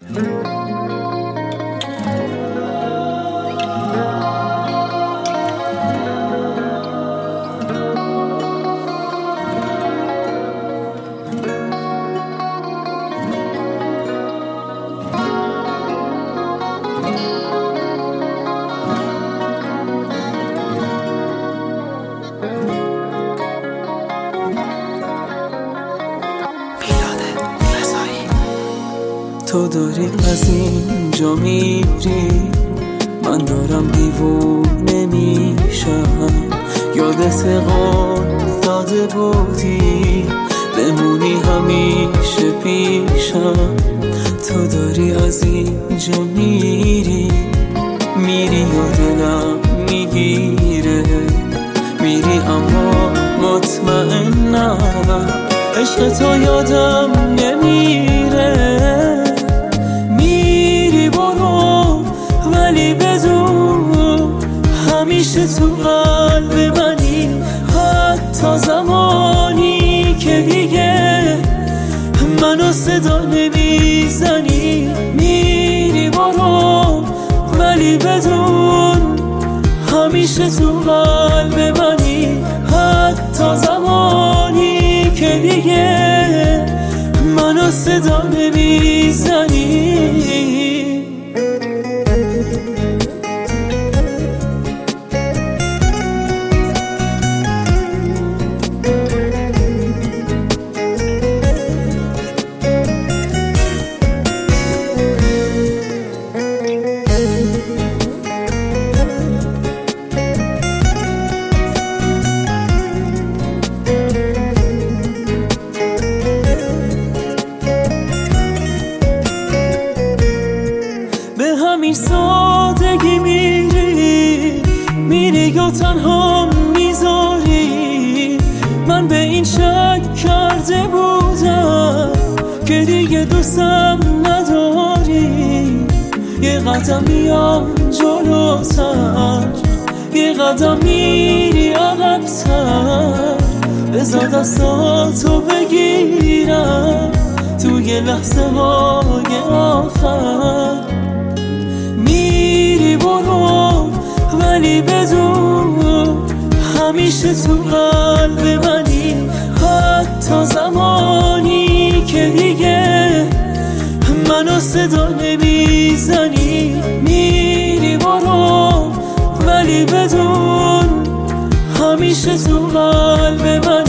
تو داری از اینجا میری، من دارم دیوونه میشم. یادت قول داده بودی بمونی همیشه پیشم. تو داری از اینجا میری و دلم میگیره. میری اما مطمئنم عشق تو یادم نمیره. ولی بدون همیشه تو قلب منی، حتی زمانی که دیگه منو صدا نمیزنی. میری برو ولی بدون همیشه تو قلب منی، حتی زمانی که دیگه منو صدا نمیزنی. همین سادگی میری و تنها میذاری. من به این شک کرده بودم که دیگه دوستم نداری. یه قدم میام جلوتر، یه قدم میری عقب‌تر. بذار دستاتو بگیرم توی لحظه های آخر. میری برو ولی بدون همیشه تو قلب منی، حتی زمانی که دیگه منو صدا نمیزنی. میری برو ولی بدون همیشه تو قلب منی.